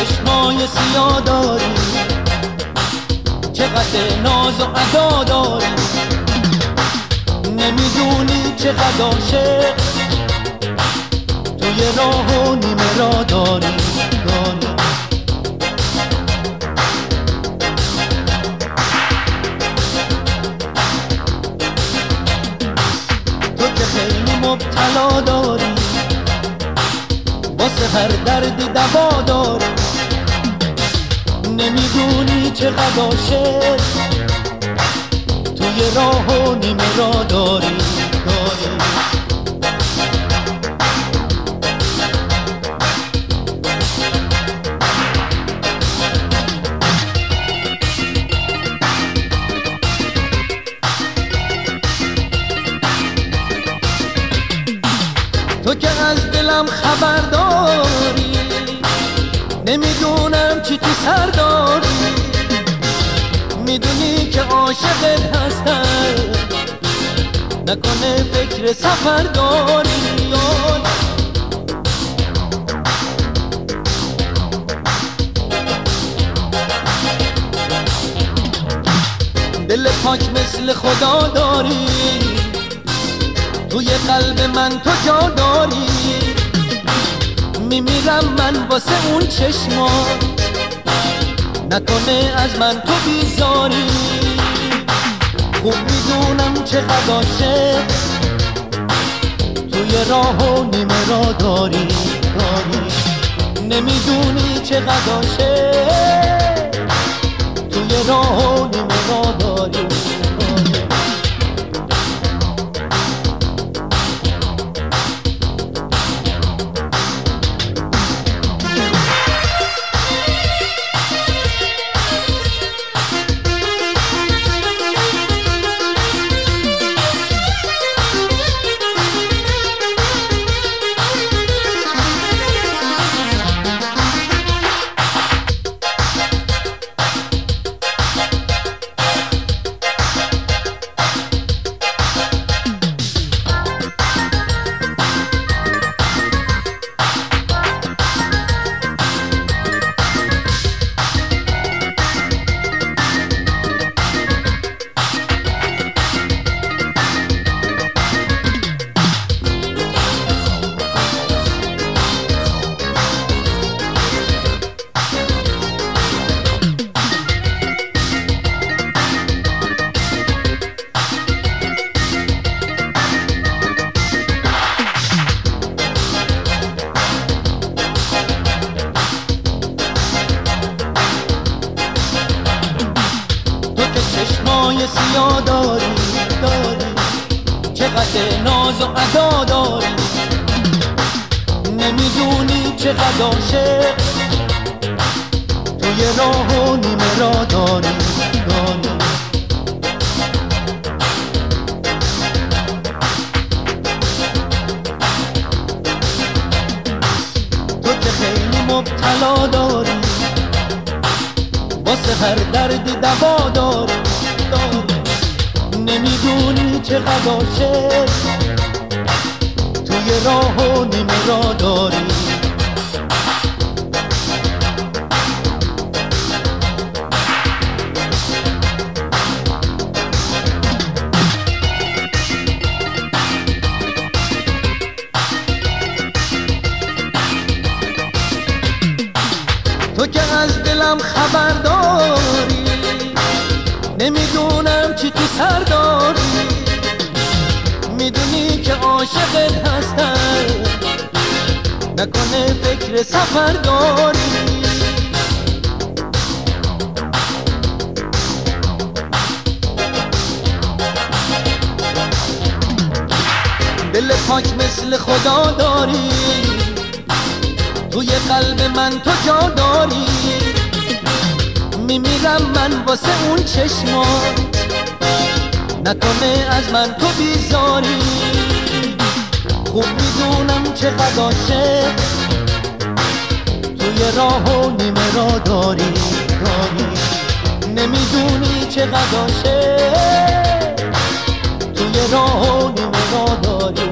چشمای سیاه داری، چقدر ناز و ادا داری، نمیدونی چقدر عاشق توی راه و نیمه را داری. تو که خیلی مبتلا داری، واسه هر دردی دوا داری، نمیدونی چقدر عاشق توی راه و نیمه را داری. تو که از دلم خبر داری، نمیدونم چی تو سر داری، میدونی که عاشقت هستم، نکنه فکر سفر داری. دل پاک مثل خدا داری، توی قلب من تو جا داری، میمیرم من واسه اون چشما، نکنه از من تو بیزاری. خوب میدونم چقدر عاشق توی راه و نیمه را داری، نمیدونی چقدر عاشق توی راه و نیمه را داری. چشمای سیاه داری، چقدر ناز و ادا داری، نمیدونی چقدر عاشق توی راه و نیمه را داری. تو که خیلی مبتلا داری، واسه هر دردی دوا داری، نمیدونی چقدر عاشق توی راه و نیمه را داری. تو که از دلم خبر داری، نمیدونم چی تو سر داری، میدونی که عاشقت هستم، نکنه فکر سفر داری. دل پاک مثل خدا داری، توی قلب من تو جا داری، میمیرم من واسه اون چشما، نکنه از من تو بیزاری. خوب میدونم چقدر عاشق توی راه و نیمه را داری، نمیدونی چقدر عاشق توی راه و نیمه را داری.